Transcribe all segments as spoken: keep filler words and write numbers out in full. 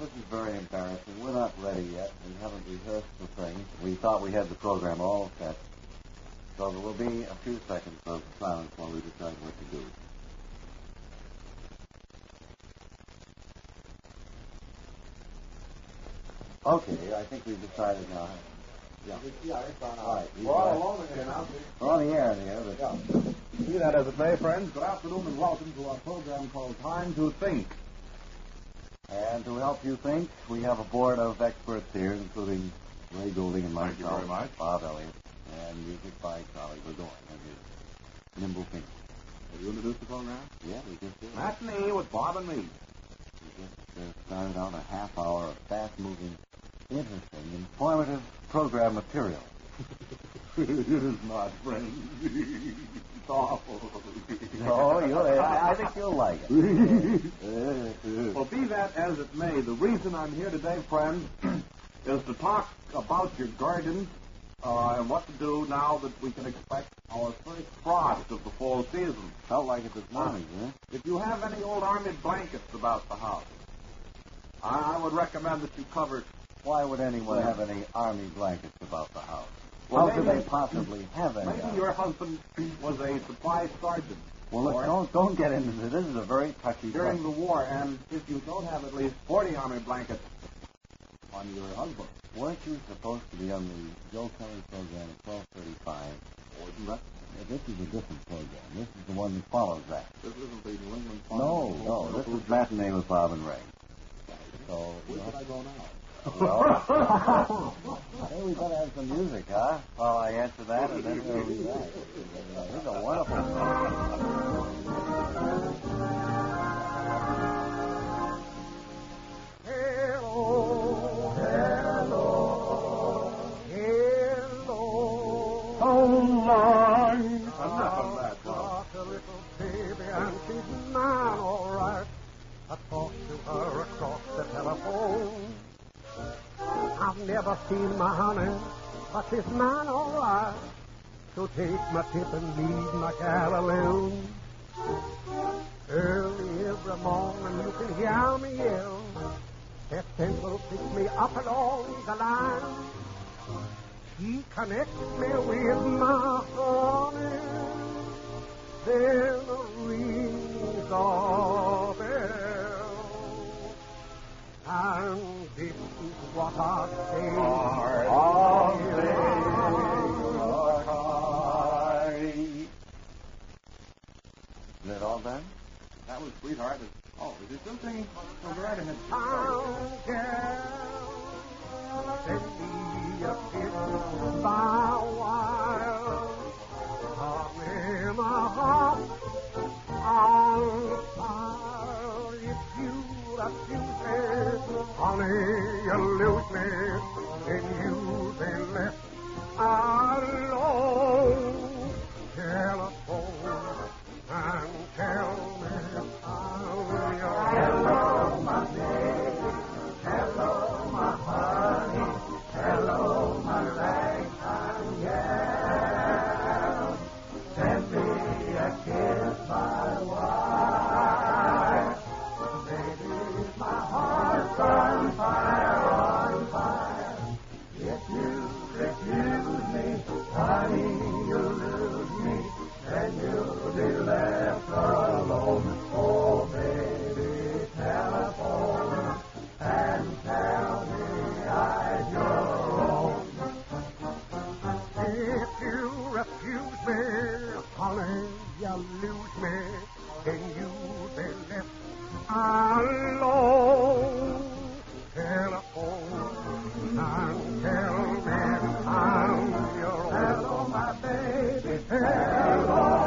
this is very embarrassing. We're not ready yet. We haven't rehearsed the thing. We thought we had the program all set. So there will be a few seconds of silence while we decide what to do. Okay, I think we've decided now. Yeah. Yeah, it's on. All right. We're all alone again now. We're on the air here. But... Yeah. Be that as it may, friends, good afternoon and welcome to our program called Time to Think. And to help you think, we have a board of experts here, including Ray Goulding and myself. Thank you very much. Bob Elliott, and music by Charlie Burgoyne and his nimble fingers. Have you introduced the program? Yeah, we just did. That's me with Bob and me. We just uh, started out a half hour of fast-moving, interesting, informative program material. It is not, friends. It's awful. No, you'll, I, I think you'll like it. Well, be that as it may, the reason I'm here today, friends, is to talk about your gardens uh, and what to do now that we can expect our first frost of the fall season. Felt like it this morning, huh? If you have any old army blankets about the house, I, I would recommend that you cover. Why would anyone have any army blankets about the house? Well, How could maybe- they possibly have any? Maybe army? your husband was a supply sergeant. Well, look, Or- don't don't get into this. This is a very touchy during subject. the war, and if you don't have at least forty army blankets on your husband, Weren't you supposed to be on the Joe Kelly program at twelve thirty-five? wasn't that? This is a different program. This is the one that follows that. This isn't the New England Farm. No, no, this is Matinee with Bob and Ray. So, Where you know, should I go now? well, hey, we better have some music, huh? While I answer that, and then we'll be back. This is a wonderful song. Hello, hello, hello. Oh, my. Enough of that, Bob. Got a little baby and she's mine, all right. I talked to her across the telephone. I've never seen my honey, but she's mine, all right. So take my tip and leave my gal alone. Early every morning you can hear me yell. That pencil picks me up along the line. He connects me with my honey. Then rings a bell. And this is what I say. All Is that all done? That was Sweetheart. Oh, is it still singing? Oh, go right ahead. Town girl, send me a kiss by a while. I'm in my heart on fire. If you refuse me, honey, you lose me, then you'll be left alone. Telephone and tell me how you're. Hello, my baby. Hello, my honey. Hello, my ragtime gal. Send me a kiss, my wife. Baby, my heart's on fire, on fire. If you refuse me, honey, you'll lose me, and you'll be left alone. Oh, baby, telephone and tell me I'm your own. If you refuse me, honey, you lose me, then you'll be left alone. Telephone and tell me I'm your own. Hello, my baby, hello.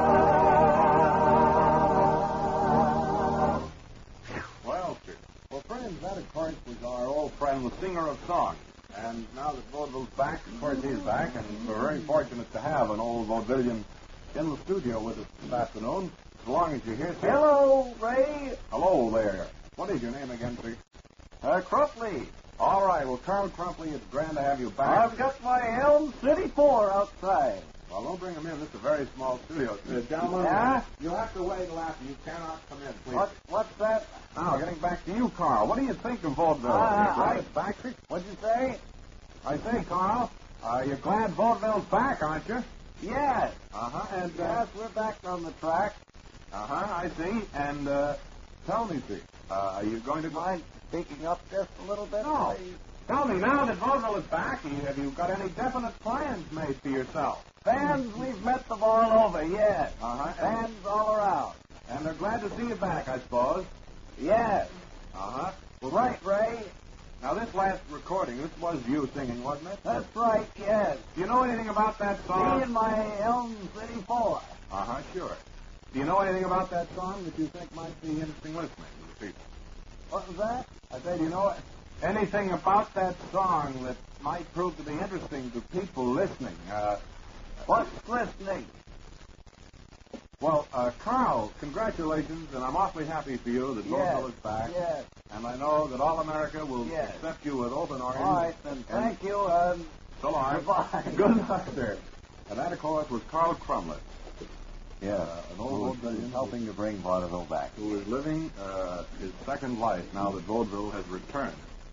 Well, sir. Well, friends, that, of course, was our old friend, the singer of songs. And now that Vaudeville's back, of course, he's back, and we're very fortunate to have an old vaudevillian in the studio with us this afternoon. As long as you're here, sir. Hello, Ray. Hello there. What is your name again, sir? Uh, Crumpley. All right. Well, Carl Crumpley, it's grand to have you back. I've got my Elm City four outside. Well, don't bring him in. This is a very small studio. Uh, gentlemen, Yeah? you'll have to wait till after. You cannot come in, please. What, what's that? Now, getting back to you, Carl. What do you think of vaudeville? Uh, Are you glad I- it's back? What'd you say? I say, Carl, uh, you're glad vaudeville's back, aren't you? Yes. Uh-huh. And, uh, Yes, we're back on the track. uh-huh, I see. And, uh, tell me, see, uh, are you going to go... Mind speaking up just a little bit, No. please? Tell me, now that vaudeville is back, have you got any definite plans made for yourself? Fans, we've met them all over, yes. Uh-huh. Fans all around. And they're glad to see you back, I suppose. Yes. Uh-huh. Well, Right, Ray? Now, this last recording, this was you singing, wasn't it? That's right, yes. Do you know anything about that Me song? and my Elm City Four. Uh-huh, sure. Do you know anything about that song that you think might be interesting listening to the people? What was that? I say, do you know anything about that song that might prove to be interesting to people listening? Uh, What's listening? well, uh, Carl, congratulations, and I'm awfully happy for you that Yes. vaudeville is back. Yes. And I know that all America will Yes. accept you with open arms. All right, then. Thank you, and So long. Goodbye. Good night, sir. And that, of course, was Carl Crumlett, yeah, uh, an old who is vaudevillian helping to bring vaudeville back. who is living uh, his second life now that vaudeville has returned.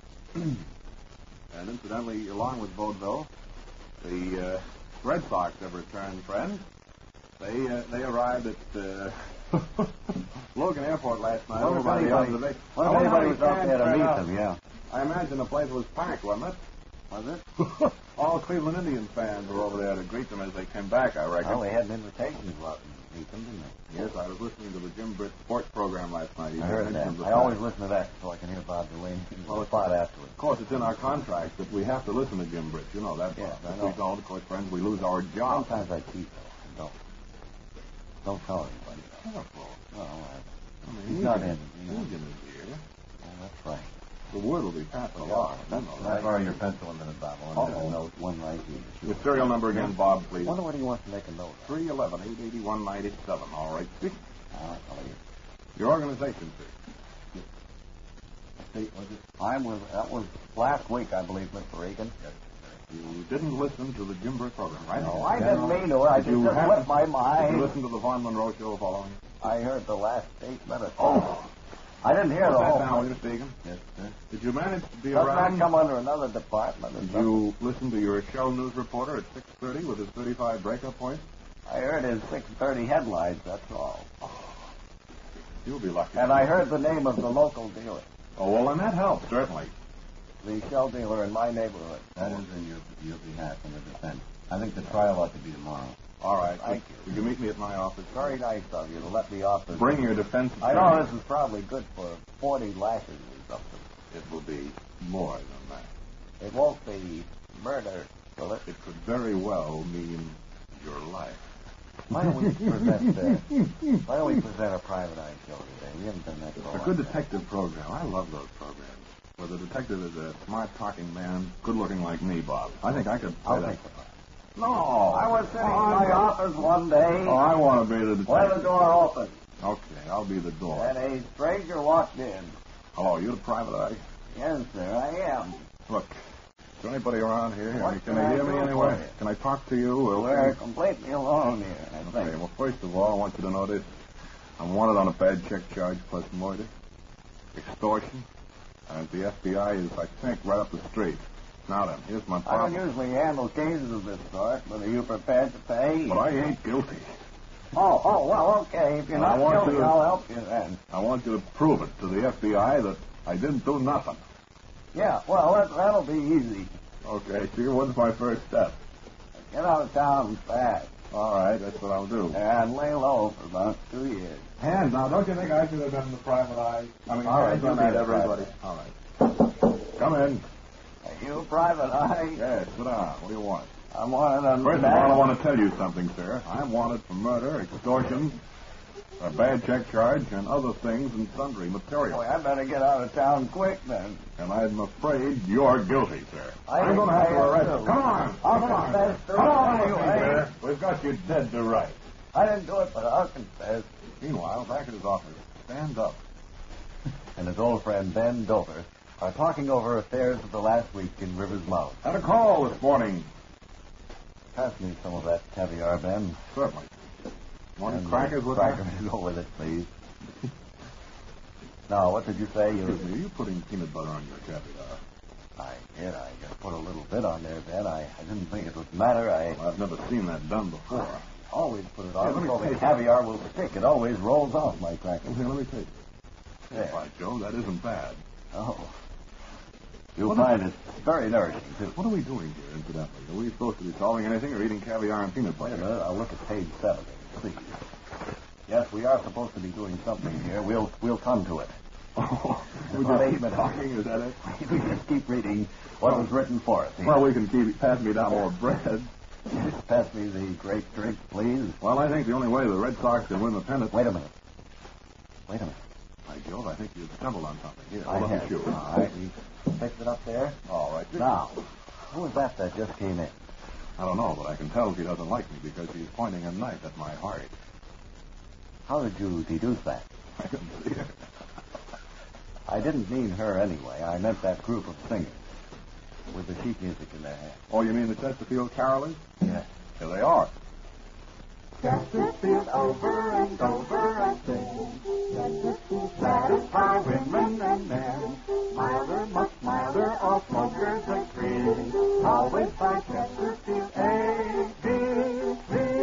And incidentally, along with vaudeville, the uh, Red Sox have returned, friends. They uh, they arrived at uh, Logan Airport last night. Wonder over if by the anybody- observation. wonder I if wonder anybody how was out many there to fans meet turned them, yeah. I imagine the place was packed, wasn't it? Was it? All Cleveland Indians fans were over there to greet them as they came back, I reckon. Well, they had an invitation to go out and meet them, didn't they? Yes, I was listening to the Jim Britt sports program last night. He I heard that. mentioned the I fact. always listen to that so I can hear Bob Delaney and Well, the it's- spot afterwards. Of course, it's in our contract that we have to listen to Jim Britt. You know that, Bob. Yes, I If know. we don't, of course, friends, we lose our job. Sometimes I cheat, though, and don't. Don't tell anybody. Careful. No, I, I mean, He's he's not in. in, you know. He's in his ear. oh, that's right. The word will be passed Well, along. yeah, You know that's that. right. your pencil a minute, Bob. I want to Oh, make a no, note. one right here. Your serial number again, Bob, please. Wonder what he wants to make a note of. three eleven, eight eighty-one, ninety-seven. All right. See? All right, I'll hear. Your organization, sir. See, was it? I was. That was last week, I believe, Mister Regan. You didn't listen to the Jim Britt program, right? No, I didn't mean to. I Did just you just happen- slipped my Did you mind. listen to the Vaughn Monroe show following? I heard the last eight minutes. Oh, I didn't hear Put the that whole. down, will you, Stegan? Yes, sir. Did you manage to be Doesn't around? that come under another department? or Did something? you listen to your Shell News reporter at six thirty with his thirty-five breakup points? I heard his six thirty headlines. That's all. You'll be lucky. And I heard the name of the local dealer, Oh, well, then that helps, certainly. the shell dealer in my neighborhood. That is in your, your behalf in the defense. I think the trial ought to be tomorrow. All right. Thank you. You can meet me at my office. Very nice of you to let me off this. Bring your defense I attorney. know this is probably good for forty lashes or something. It will be more than that. It won't be murder, will it? It could very well mean your life. Why don't we present uh, Why don't we present a private eye show today? We haven't done that for It's a a long good time. detective program. I love those programs. Where the detective is a smart talking man, good looking like me, Bob. I think I could play I'll that. take the part. No. I was sitting in my office one day Oh, I want to be the when the detective. door opened, Okay, I'll be the door. and a stranger walked in. Hello, you the private eye? Yes, sir, I am. Look, is there anybody around here? What Can can you I hear do me for anyway? you? Can I talk to you? Or We're completely alone here, I think. Okay, well, first of all, I want you to know this. I'm wanted on a bad check charge plus murder, extortion, and the F B I is, I think, right up the street. Now then, here's my I don't problem. usually handle cases of this sort, but are you prepared to pay? But I ain't guilty. Oh, oh, well, okay. If you're I not want guilty, to- I'll help you then. I want you to prove it to the F B I that I didn't do nothing. Yeah, well, that, that'll be easy. Okay, see, what's my first step? Get out of town fast All right, that's what I'll do. and lay low for about two years. Hands now, don't you think I should have been the private eye? I mean, All right, hands you on be that, the everybody. private. All right. Come in. Are you a private eye? Yes, sit down. What do you want? I'm wanted on First of all, I want to tell you something, sir. I'm wanted for murder, extortion, a bad check charge, and other things and sundry material. Boy, I better get out of town quick then. And I'm afraid you're guilty, sir. I I'm think going to have I to am, arrest you. too. Come on. I'll Come on. confess to Come on it with me, anyway. sir. We've got you dead to rights. I didn't do it, but I'll confess. Meanwhile, back at his office, stand up. And his old friend Ben Dover are talking over affairs of the last week in River's Mouth. Had a call this morning. Pass me some of that caviar, Ben. Certainly. Want And, uh, crackers with crackers that? go with it, please. Now, what did you say? You... Excuse me, are you putting peanut butter on your caviar? I did. I just put a little bit on there, Ben. I, I didn't think it would matter. I Well, I've never seen that done before. always put it Yeah, on let me so the taste it. caviar will stick. It always rolls off my crackers. Here, let me taste it. There. By Joe, that isn't bad. Oh. You'll What find is- it very nourishing, too. What are we doing here, incidentally? Are we supposed to be solving anything or eating caviar and peanut Wait butter? a minute. I'll look at page seven, please. Yes, we are supposed to be doing something here. We'll we'll come to it. Oh, we Well, just wait a keep minute. talking, is that it? We just keep reading what was written for us. here. Well, we can keep pass me down more bread. Pass me the great drink, please. Well, I think the only way the Red Sox can win the pennant. Wait a minute. Wait a minute. By Jove, I think you've stumbled on something. Here, I hold up have. the shoe. All right, we fixed it up there. All right. Now, who was that that just came in? I don't know, but I can tell he doesn't like me because he's pointing a knife at my heart. How did you deduce that? I didn't see it. I didn't mean her anyway. I meant that group of singers with the sheet music in their hands. Oh, you mean the Chesterfield Carolers? Yes. Here they are. Chesterfield over and over I sing. Chesterfield satisfy women and men. Milder, much milder, all smokers agree. Always by Chesterfield A B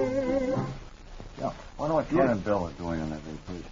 C. Yeah. Wonder what Ken and Bill are doing on their vacation.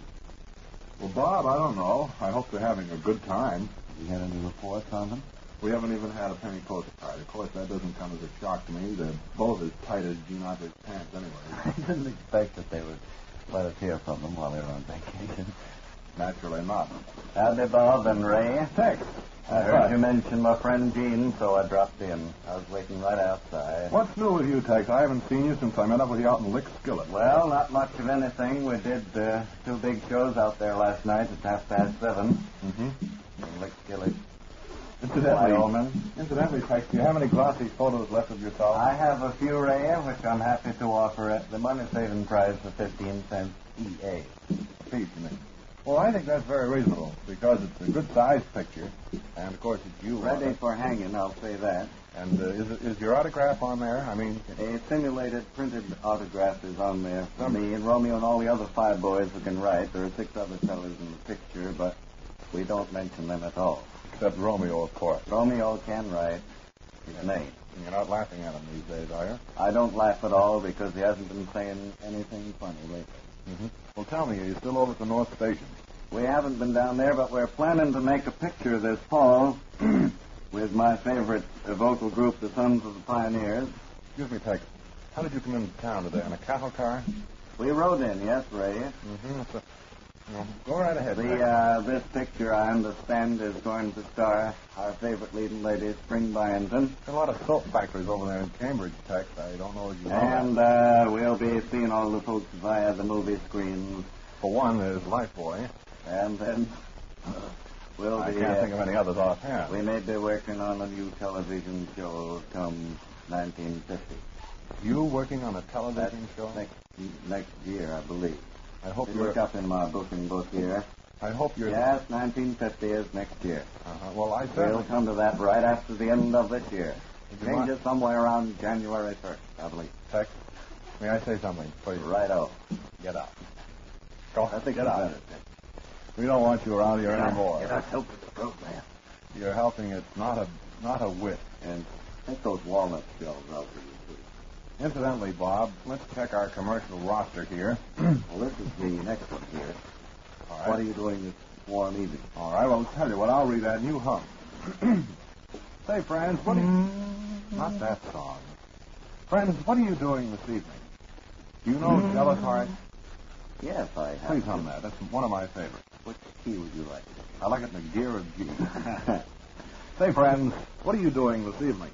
Well, Bob, I don't know. I hope they're having a good time. Have you had any reports on them? We haven't even had a penny postcard. Of course, that doesn't come as a shock to me. They're both as tight as Gene Autry's pants anyway. I didn't expect that they would let us hear from them while they were on vacation. Naturally not. Howdy, Bob and Ray. Tex. I heard you mention my friend Gene, so I dropped in. I was waiting right outside. What's new with you, Tex? I haven't seen you since I met up with you out in Lick Skillet. Well, not much of anything. We did uh, two big shows out there last night at half past seven. Mm-hmm. In Lick Skillet, Incidentally, Wyoming. incidentally, Tex, do you have any glossy photos left of yourself? I have a few, Ray, which I'm happy to offer at the money-saving price of fifteen cents E A. Feet, you mean? Well, I think that's very reasonable because it's a good-sized picture, and of course it's you. Ready Robert. for hanging, I'll say that. And uh, is it- is your autograph on there? I mean, A simulated printed autograph is on there for me and Romeo and all the other five boys who can write. There are six other fellows in the picture, but we don't mention them at all. except Romeo, of course. Romeo can write his name. You're not laughing at him these days, are you? I don't laugh at all because he hasn't been saying anything funny lately. Mm-hmm. Well, tell me, are you still over at the North Station? We haven't been down there, but we're planning to make a picture this fall with my favorite uh, vocal group, the Sons of the Pioneers. Excuse me, Tex. How did you come into town today? On a cattle car? We rode in, yes, Ray. Mm-hmm. So, well, go right ahead. The, Tex. uh, this picture, I understand, is going to star our favorite leading lady, Spring Byington. There's a lot of soap factories over there in Cambridge, Tex. I don't know if you know And that. uh, we'll be seeing all the folks via the movie screens. For one, there's Lifebuoy. And then uh, we'll I be... can't uh, think of any others offhand. we may be working on a new television show come nineteen fifty. You working on a television That's show? Next, next year, I believe. I hope You you're. look up in my booking book here. I hope you're. Yes, nineteen fifty is next year. Uh-huh. Well, I We'll certainly. come to that right after the end of this year. Would you mind- Changes somewhere around January first, I believe. Tex, may I say something, please? Righto. Get out. Go. I think Get you out. better. We don't want you around here anymore. Get out, help with the program. You're helping it not a not a whit. And take those walnut shells out for you, too. Incidentally, Bob, let's check our commercial roster here. Well, this is the next one here. All right. What are you doing this warm evening? All right. Well, I'll tell you what. I'll read that new hum. Say, friends, what are you... Not that song. Friends, what are you doing this evening? Do you know Jealous Heart? Yes, I have. Please hum that. That's one of my favorites. Which key would you like? I like it in the gear of G. Say, friends, what are you doing this evening?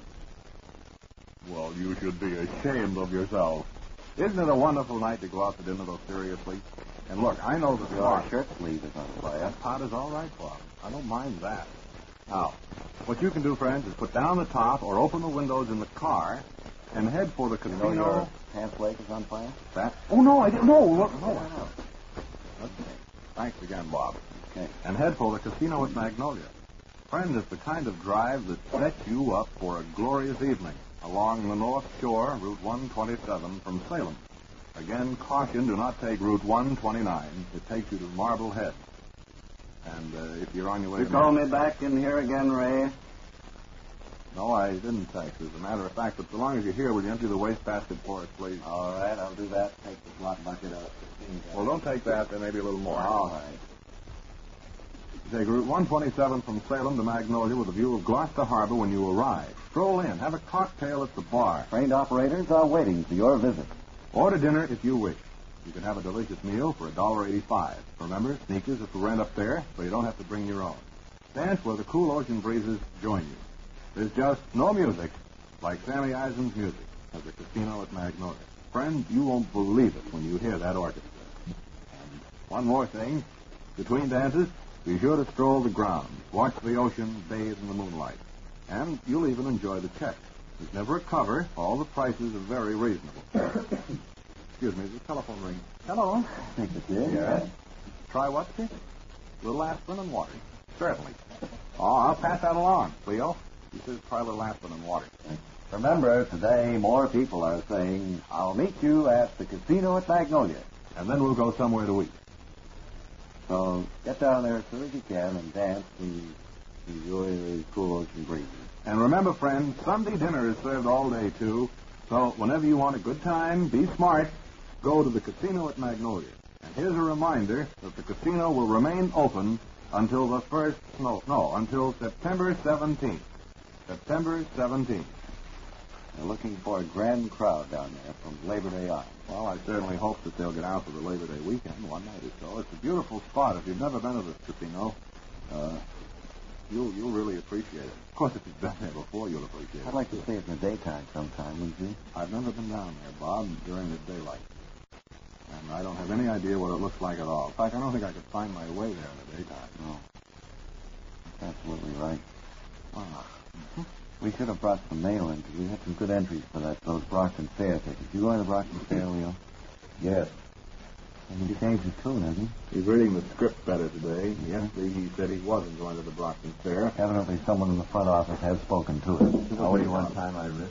Well, you should be ashamed of yourself. Isn't it a wonderful night to go out to dinner so seriously? And look, I know that Your Bob... shirt sleeve is on fire. That pot is all right, Bob. I don't mind that. Now, what you can do, friends, is put down the top or open the windows in the car and head for the You casino. know your pants leg is on fire? That? Oh, no, I didn't. No, look, no. Oh. Okay. Thanks again, Bob. Okay. And head for the casino at Magnolia. Friends, it's the kind of drive that sets you up for a glorious evening. along the North Shore, Route one twenty-seven from Salem. Again, caution, do not take Route one twenty-nine. It takes you to Marblehead. And uh, if you're on your way You to... call me back in here again, Ray? No, I didn't text. As a matter of fact, but so long as you're here, will you empty the wastebasket for us, please? All right, I'll do that. Take the slot bucket out. Well, don't take that. There may be a little more. All right. Take Route one twenty-seven from Salem to Magnolia with a view of Gloucester Harbor when you arrive. Stroll in. Have a cocktail at the bar. Trained operators are waiting for your visit. Order dinner if you wish. You can have a delicious meal for one dollar eighty-five. Remember, sneakers are for rent up there, so you don't have to bring your own. Dance where the cool ocean breezes join you. There's just no music like Sammy Eisen's music at the casino at Magnolia. Friends, you won't believe it when you hear that orchestra. And one more thing. Between dances, be sure to stroll the grounds, watch the ocean, bathe in the moonlight. And you'll even enjoy the check. There's never a cover. All the prices are very reasonable. Excuse me, there's a telephone ring. Hello. I think it did. Yeah. Try what, Chick? Little aspirin and water. Certainly. Oh, I'll pass that along, Leo. He says try a little aspirin and water. Remember, today more people are saying, I'll meet you at the casino at Magnolia. And then we'll go somewhere to eat. So get down there as soon as you can and dance and enjoy the cool ocean breezes. And remember, friends, Sunday dinner is served all day, too. So whenever you want a good time, be smart, go to the casino at Magnolia. And here's a reminder that the casino will remain open until the first, no, no, until September seventeenth. September seventeenth. They're looking for a grand crowd down there from Labor Day on. Well, I certainly hope that they'll get out for the Labor Day weekend, one night or so. It's a beautiful spot. If you've never been to this casino, uh, you'll you'll really appreciate it. Of course, if you've been there before, you'll appreciate it. I'd like to see it in the daytime sometime, wouldn't you? I've never been down there, Bob, during the daylight. And I don't have any idea what it looks like at all. In fact, I don't think I could find my way there in the daytime. No. That's absolutely right. Ah. Mm-hmm. We should have brought some mail in, because we had some good entries for that those Brockton Fair tickets. You going to the Brockton Fair, Leo? Yes. And he changed his tune, hasn't he? He's reading the script better today. Yesterday he said he wasn't going to the Brockton Fair. Evidently someone in the front office has spoken to him. How many one time I risked?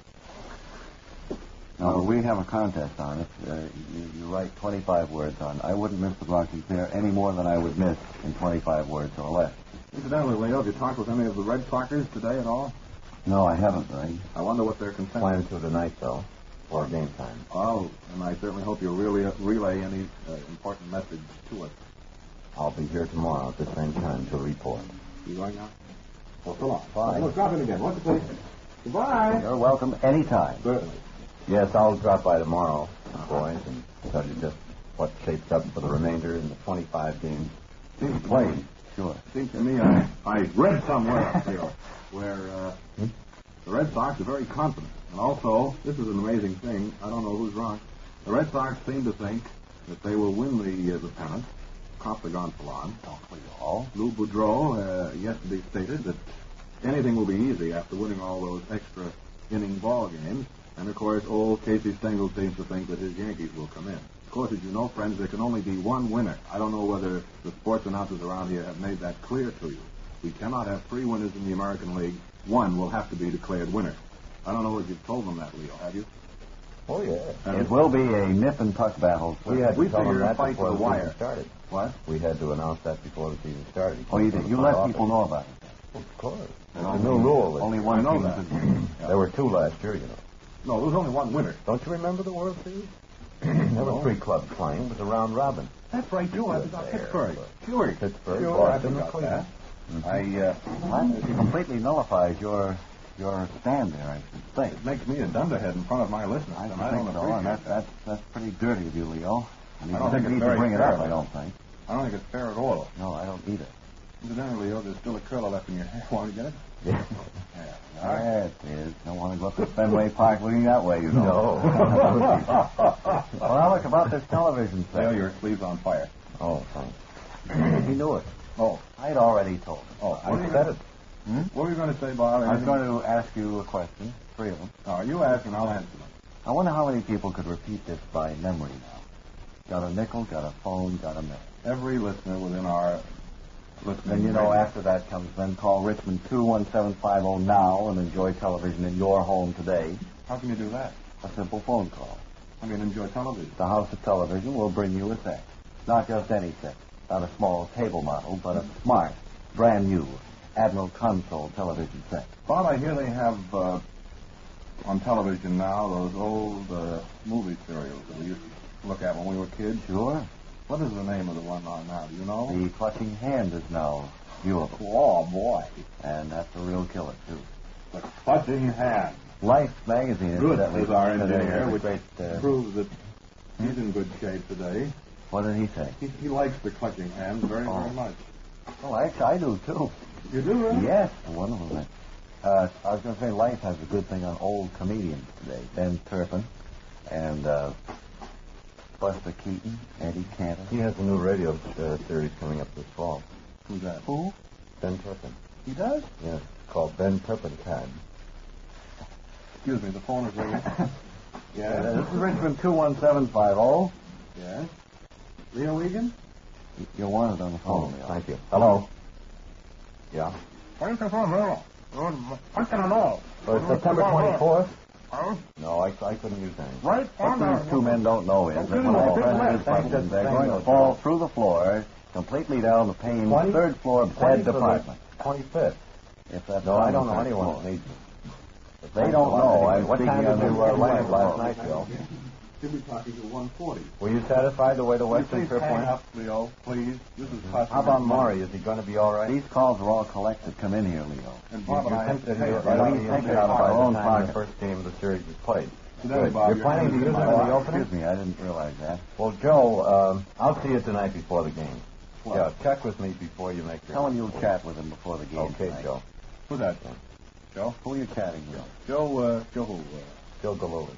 No, but we have a contest on it. Uh, you, you write twenty-five words on it. I wouldn't miss the Brockton Fair any more than I would miss in twenty-five words or less. Incidentally, Leo, have you talked with any of the Red Soxers today at all? No, I haven't, Ray. I wonder what their consensus Plan to tonight, though, for game time. Oh, and I certainly hope you'll really relay any uh, important message to us. I'll be here tomorrow at the same time to report. You going now? Well, so long. Bye. Look, drop in again. What's the place? Goodbye. You're welcome anytime. Certainly. Yes, I'll drop by tomorrow, boys, and tell you just what shapes up for the remainder in the twenty-five games Seems to Played. me, Sure. seems to me I, I read somewhere, Leo, where uh, the Red Sox are very confident. And also, this is an amazing thing. I don't know who's wrong. The Red Sox seem to think that they will win the uh, the pennant. Cop the Gonfalon. All? Lou Boudreau uh, yesterday stated that anything will be easy after winning all those extra inning ball games. And, of course, old Casey Stengel seems to think that his Yankees will come in. Of course, as you know, friends, there can only be one winner. I don't know whether the sports announcers around here have made that clear to you. We cannot have three winners in the American League. One will have to be declared winner. I don't know if you've told them that, Leo, have you? Oh, yeah. And It will be a nip and puck battle. We had We to tell them figured that fight before to the the wire. season started. What? We had to announce that before the season started. Oh, you did. You let people know about it. Of course. It's No, a new rule. Only I one know team. that. could- There were two last year, you know. No, there was only one winner. Don't you remember the World Series? There were three clubs playing. It was a round robin. That's right, you. I was on There, Pittsburgh. but- Sure. Pittsburgh, Sure, Boston, I and forgot Cleveland. that. I, uh, That completely nullifies your your stand there, I should think. it makes me a dunderhead in front of my listeners, I and don't I think don't so, appreciate and that's, that. that's, that's pretty dirty of you, Leo. And you I don't don't think it's need to very bring it fair. up, I don't think. I don't think it's fair at all. No, I don't either. Incidentally, Leo, there's still a curler left in your hair. Want to get it? Yeah. Yeah. All right. Yes, it is. Don't want to go up to Fenway Park looking that way, you know. No. Well, now look about this television Leo, set. your sleeve's on fire. Oh, thanks. He knew it. Oh, I'd already told him. oh, I what were you said gonna- it. What were you going to say, Bob? I was Anything? going to ask you a question, three of them. Oh, you ask and I'll answer them. I wonder how many people could repeat this by memory now. Got a nickel, got a phone, got a minute. Every listener within our listening. Then you know radio. after that comes, then call Richmond two one seven five zero now and enjoy television in your home today. How can you do that? A simple phone call. I mean, enjoy television. The House of Television will bring you a set. Not just any set. Not a small table model, but a smart, brand new Admiral Console television set. Bob, I hear they have uh, on television now those old uh, movie serials that we used to look at when we were kids. Sure. What is the name of the one on now? Do you know? The Clutching Hand is now viewable. Oh, boy. And that's a real killer, too. The Clutching Hand. Life magazine, Good incidentally, is our today engineer, has a which great, uh, proves that he's in good shape today. what did he say? He, he likes the Clutching Hand very, Oh. very much. Well, actually, I do, too. You do, really? Yes, wonderful thing. Uh, I was going to say, Life has a good thing on old comedians today. Ben Turpin and uh, Buster Keaton, Eddie Cantor. He has a new radio uh, series coming up this fall. Who's that? Who? Ben Turpin. He does? Yes, it's called Ben Turpentine. Excuse me, the phone is ringing. Uh, Yes? this is Richmond two one seven five zero. Yes? Leo Egan? You're wanted on the Oh, phone, Leo. thank you. Hello? Yeah? Where's the phone, Leo? What can I know? Oh, it's September twenty-fourth? Huh? No, I, I couldn't use any. Right on What these two men don't know is that when Oh, the president is thank you. president, they're Thank going you. to fall through the floor, completely down the panes, Twenty? third floor of said department. twenty-fifth. If that's No, I don't know on the anyone floor. that needs it. If they don't know, I'm What speaking time on did you their uh, land last night, Joe? He'll be talking to one forty. Were you satisfied the way the Will you Western please trip hang went? up, Leo, please. This is Clutching How about Hand. Maury? Is he going to be all right? These calls are all collected. Come in here, Leo. And You, Bob and I you have think to that pay he'll it right we out of take the it out of our by own the time pocket. the first game of the series is played? Today, Good. Bob, You're you're planning to gonna use be it my in the wife. opening? Excuse me, I didn't realize that. Well, Joe, um, I'll see you tonight before the game. What? Yeah, check with me before you make your... Tell him you'll chat with him before the game. Okay, tonight. Joe. Who's that? Joe? Who are you chatting with? Joe, uh, Joe who? Joe Galoli.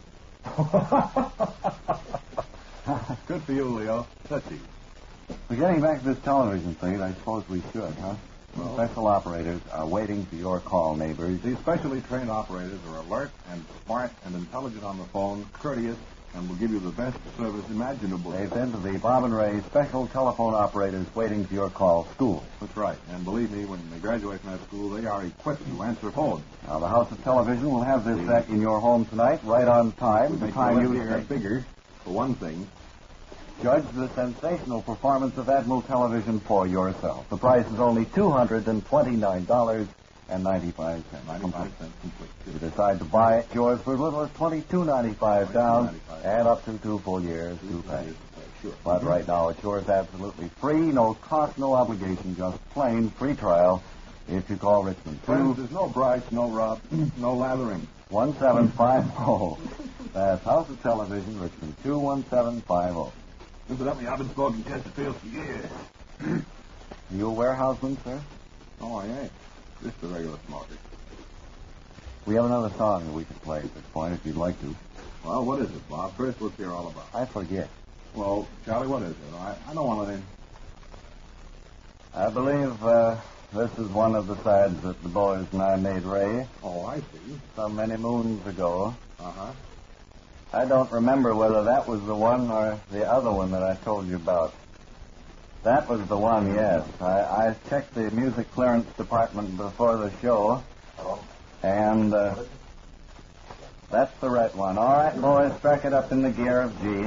Uh... Good for you, Leo. Touchy. Well, getting back to this television thing, I suppose we should, huh? Well- Special operators are waiting for your call, neighbors. These specially trained operators are alert and smart and intelligent on the phone, courteous, and will give you the best service imaginable. They've been to the Bob and Ray Special Telephone Operators Waiting for Your Call school. That's right. And believe me, when they graduate from that school, they are equipped to answer phones. Now, the House of Television will have this set in your home tonight, right on time. The Make time your you left ear say. bigger, for one thing. Judge the sensational performance of Admiral Television for yourself. The price is only two hundred twenty-nine dollars and ninety-five cents. ninety-five cents complete. If you decide to buy it, yours for as little as twenty-two ninety-five down, twenty-two ninety-five. and up to two full years to pay. Sure. But right now, it's yours absolutely free, no cost, no obligation, just plain free trial. If you call Richmond Friends, two there's no brush, no rub, no lathering. one seven five zero. That's House of Television, Richmond two one seven five zero. Incidentally, I've been smoking Chesterfield for years. Are you a warehouseman, sir? Oh, I ain't. Just a regular smoker. We have another song that we could play at this point, if you'd like to. Well, what is it, Bob? First, what's here all about? I forget. Well, Charlie, what is it? I, I don't want anything. I believe uh, this is one of the sides that the boys and I made, Ray, Oh, I see. some many moons ago. Uh-huh. I don't remember whether that was the one or the other one that I told you about. That was the one, yes. I, I checked the music clearance department before the show, and uh, that's the right one. All right, boys, strike it up in the gear of G.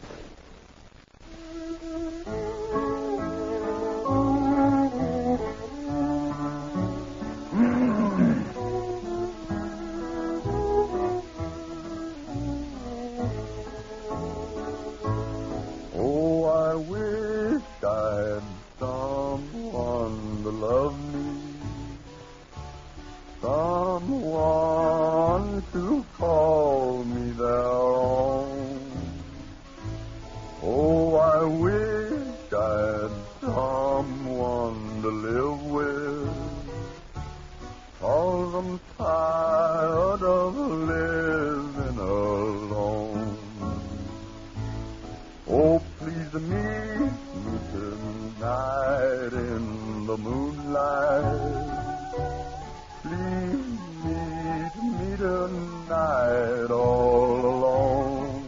Oh, I wish I had someone to love me, someone to call me their own. Oh, I wish I had someone to live with, 'cause I'm tired of living alone. Oh, please meet me tonight in the moonlight. Please meet me tonight all alone.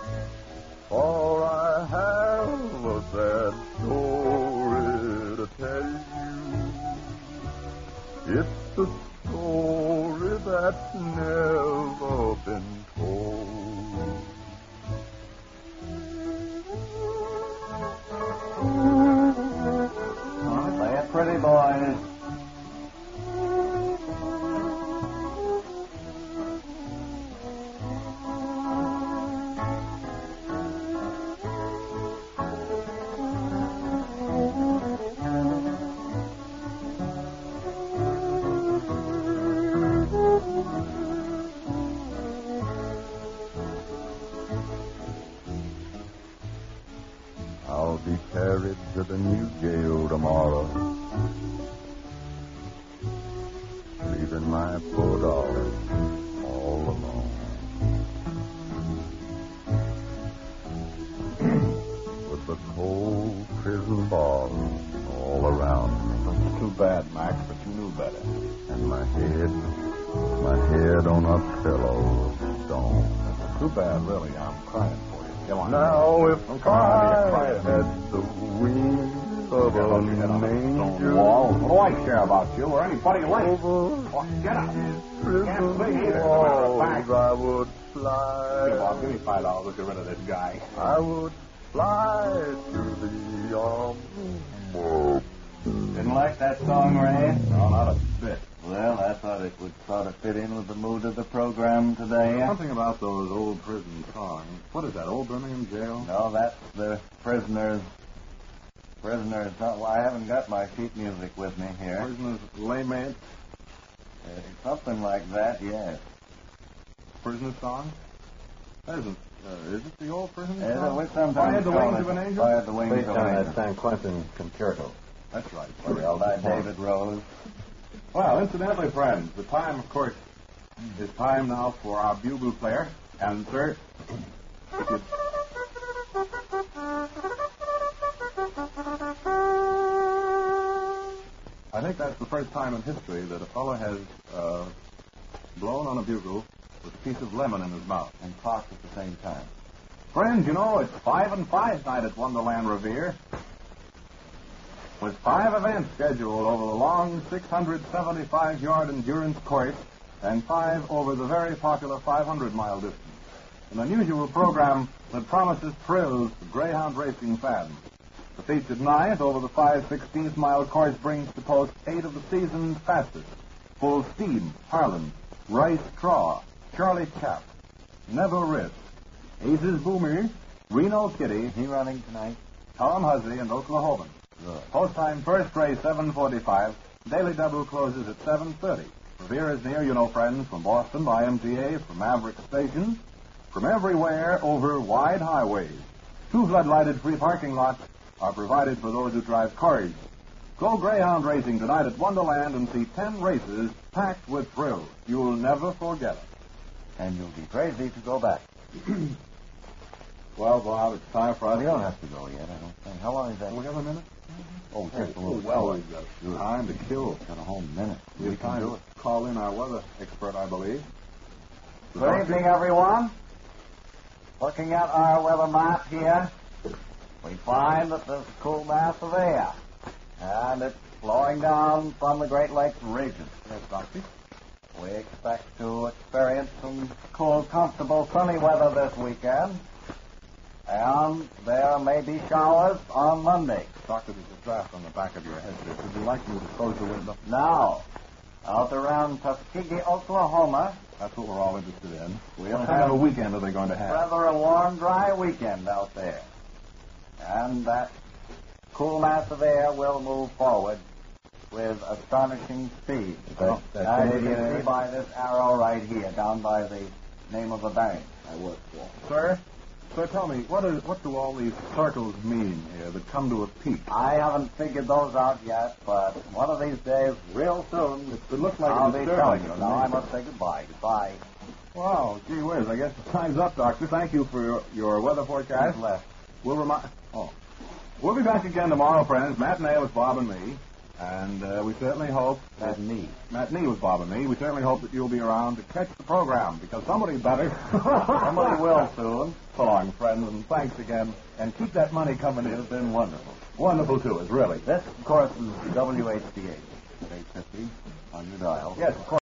For I have a sad story to tell. never been told. Play it pretty, boys. I'll be carried to the new jail tomorrow, leaving my poor darling all alone. With the cold prison bars all around me. It's too bad, Max, but you knew better. And my head, my head on a pillow of stone. Too bad, really. I'm crying for you. Come on. Now if Don't come around here I crying. had the wings of Get off your head on an the stone angel wall. What do I care about you or anybody like? over Oh, get up. prison Can't sing either, as a matter of walls, fact. I would Come on, give me fly. five dollars to get rid of this guy. I would fly to the arms. Didn't like that song, Ray? No, not a bit. Well, I thought it would sort of fit in with the mood of the program today. Something about those old prison songs. What is that, Old Birmingham Jail? No, that's the prisoners. Prisoners. Oh, well, I haven't got my sheet music with me here. Prisoners Laymates, Uh, something like that, yes. Prisoner song? That isn't, uh, is it the old prison Uh, song? we sometimes By the call Wings it of an Angel? By the Wings Based of on an that Angel. San Quentin concerto. That's right. Well, by David Rose. Well, incidentally, friends, the time, of course, is time now for our bugle player. And, sir, if you... I think that's the first time in history that a fellow has uh, blown on a bugle with a piece of lemon in his mouth. And talked at the same time. Friends, you know, it's five and five night at Wonderland Revere. With five events scheduled over the long six hundred seventy-five yard endurance course and five over the very popular five hundred mile distance. An unusual program that promises thrills to greyhound racing fans. The featured ninth over the five sixteenth mile course brings to post eight of the season's fastest. Full Steam, Harlan, Rice Craw, Charlie Chap, Neville Risk, Aces Boomer, Reno Kitty, He running tonight? Tom Huzzy, and Oklahoma. Good. Post time first race seven forty-five. Daily double closes at seven thirty. Revere is near, you know, friends, from Boston by M T A, from Maverick Station, from everywhere over wide highways. Two floodlighted free parking lots are provided for those who drive cars. Go greyhound racing tonight at Wonderland and see ten races packed with thrills. You'll never forget it. And you'll be crazy to go back. Well, Bob, it's time for us. We don't have to go yet, I don't think. How long is that? We have a minute? Oh, just a little. well, we've got time to kill. Got a whole minute. We have time to call in our weather expert, I believe. Good evening, everyone. Looking at our weather map here, we find that there's a cool mass of air, and it's flowing down from the Great Lakes region. Yes, Doctor. We expect to experience some cool, comfortable, sunny weather this weekend, and there may be showers on Monday. Doctor, there's a draft on the back of your head there. Would you like me to close the window? Now, out around Tuskegee, Oklahoma, That's what we're all interested in. we'll What kind of a have weekend are they going to have? rather a warm, dry weekend out there. And that cool mass of air will move forward with astonishing speed. That, that As you Canadian can see air? by this arrow right here, down by the name of the bank I work for. Sir? So tell me, what, is, what do all these circles mean here that come to a peak? I haven't figured those out yet, but one of these days, real soon, It looks like I'll it's be disturbing telling you. to Now me. I must say goodbye. Goodbye. Wow, gee whiz, I guess the time's up, Doctor. Thank you for your, your weather forecast. Who's left? We'll remind... Oh. We'll be back again tomorrow, friends. Matinee with Bob and me. And uh, we certainly hope... That's me. Matinee with Bob and me. We certainly hope that you'll be around to catch the program, because somebody better... Somebody will soon. So long, friends, and thanks again. And keep that money coming in. It's been wonderful. Wonderful to us, really. This, of course, is W H D H, eight fifty on your dial. Yes, of course.